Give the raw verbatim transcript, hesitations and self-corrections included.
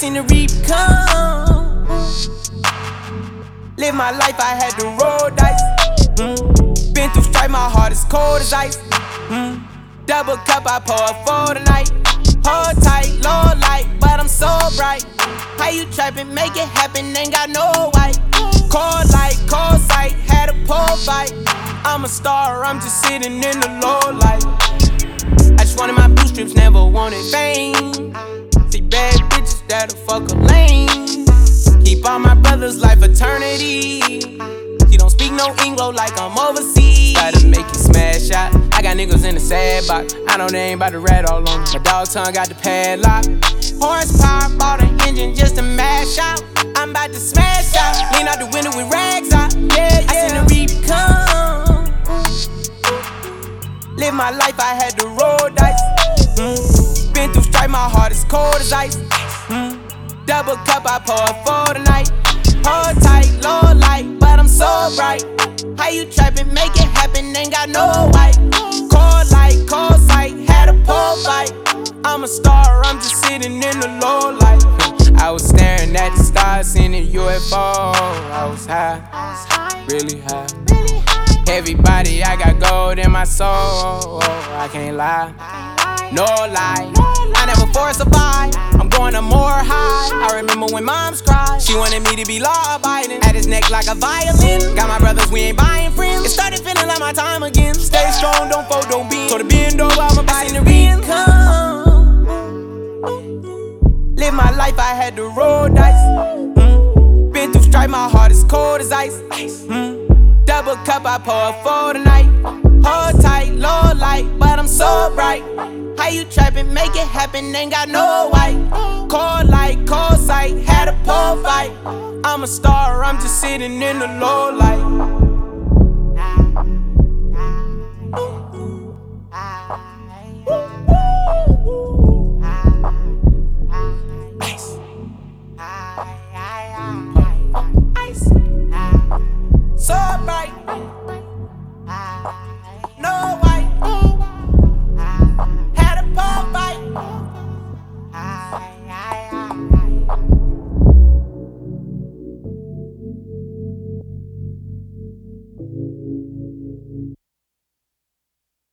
seen the reap come. Live my life, I had to roll dice. Mm. Been through strife, my heart is cold as ice. Mm. Double cup, I pour for the night. Hold tight, low light, but I'm so bright. How you trappin', make it happen, ain't got no white. Cold light, cold sight, had a pole fight. I'm a star, I'm just sitting in the low light. I just wanted my blue strips, never wanted fame. See bad bitches that'll fuck a lane. Keep all my brothers life eternity. She don't speak no English like I'm overseas. Gotta make you smash out. I got niggas in the sad box. I know they ain't about to rat all on me. My dog tongue got the padlock. Horsepower, bought an engine just to mash out. I'm about to smash out. Lean out the window with rags out. Yeah, yeah. I seen the reap come. Live my life, I had to roll dice. Mm. Been through strife, my heart is cold as ice. Mm. Double cup, I pour for the night. Hold tight, low light, but I'm so bright. How you trappin', make it happen, ain't got no white. Cold light, cold sight, had a pole fight. I'm a star, I'm just sitting in the low light. I was staring at the stars, seeing a U F O. I was high, really high. Heavy body, I got gold in my soul. I can't lie, no lie. I never forced a buy, I'm going to more high. I remember when moms cried, she wanted me to be law abiding. At his neck like a violin. Got my brothers, we ain't buying friends. It started feeling like my time again. Stay strong, don't fold, don't bend. So the bend over, I'ma buy the reap come. Live my life, I had to roll dice. Mm. Been through strife, my heart is cold as ice. Mm. Double cup, I pour for the night. Hold tight, low light, but I'm so bright. How you trappin', make it happen, ain't got no white. Cold light, cold sight, had a pole fight. I'm a star, I'm just sitting in the low light.